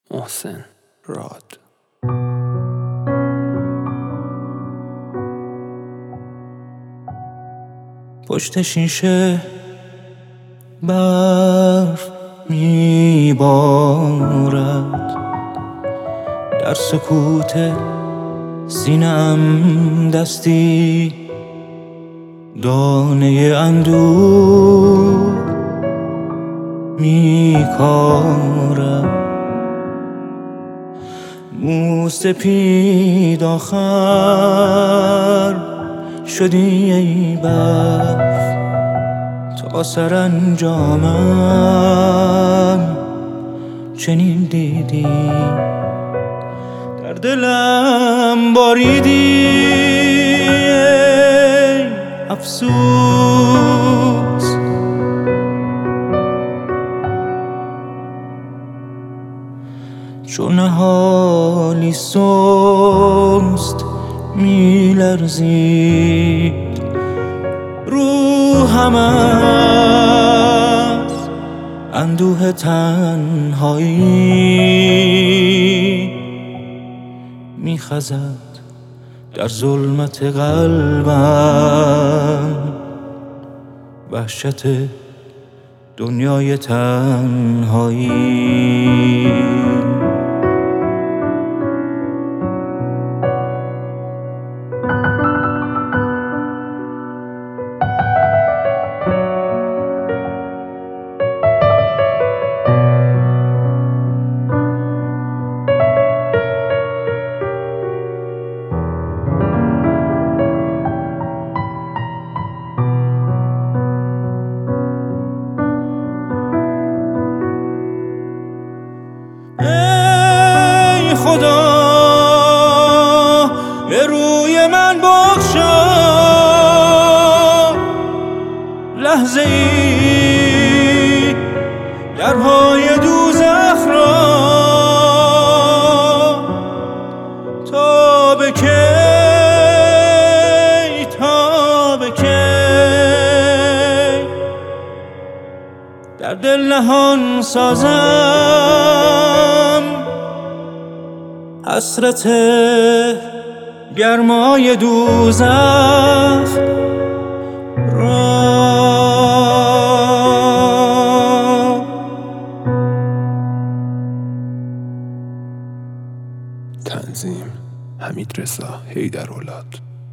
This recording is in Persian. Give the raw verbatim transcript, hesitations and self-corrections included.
محسن راد. پشت شیشه برف میبارد، در سکوت سینه‌ام دستی دانه اندوه میکارد. مو سپید آخر شدی ای برف، تا سرانجامم چنین دیدی. در دلم باریدی ای افسوس، چون نهالی سست میلرزید روحم از اندوه تنهایی میخزد در ظلمت قلبم، وحشت دنیای تنهایی. ای خدا به روی من بخشا لحظه ای درهای دوزخ را، تا به کی تا به کی در دل نهان سازم حسرت گرمای دوزخ را. تنظیم حمیدرضا حیدرولاد.